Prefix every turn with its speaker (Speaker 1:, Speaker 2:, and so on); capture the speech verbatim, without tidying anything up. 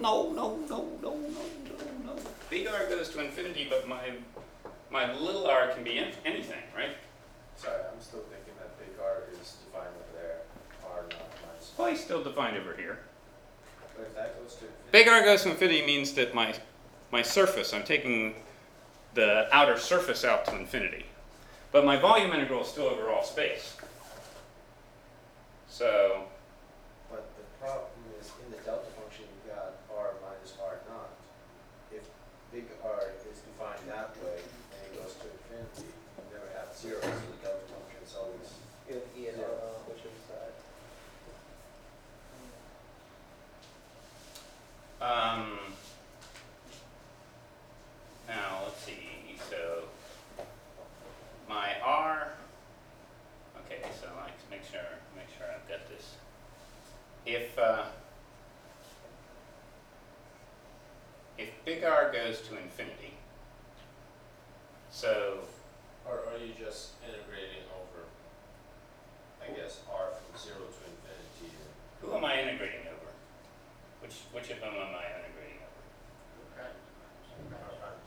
Speaker 1: no, no, no, no, no, no, no. Big R goes to infinity, but my my little r can be anything, right?
Speaker 2: Sorry, I'm still thinking that big R is defined over there, R not minus.
Speaker 1: Well, he's still defined over here.
Speaker 2: But if that goes to infinity.
Speaker 1: Big R goes to infinity means that my my surface, I'm taking the outer surface out to infinity. But my volume integral is still over all space. So,
Speaker 2: But the problem is in the delta function you've got R minus R naught. If big R is defined that way and it goes to infinity, you never have zero, so the delta function is always
Speaker 3: You have E and
Speaker 2: zero.
Speaker 3: uh, which is that?
Speaker 1: um, now let's see. So, my R. Okay, so I like to make sure make sure I've got this. If uh, if big R goes to infinity, so
Speaker 2: Or are you just integrating over, I guess, R from zero to infinity?
Speaker 1: who am I integrating over? Which which of them am I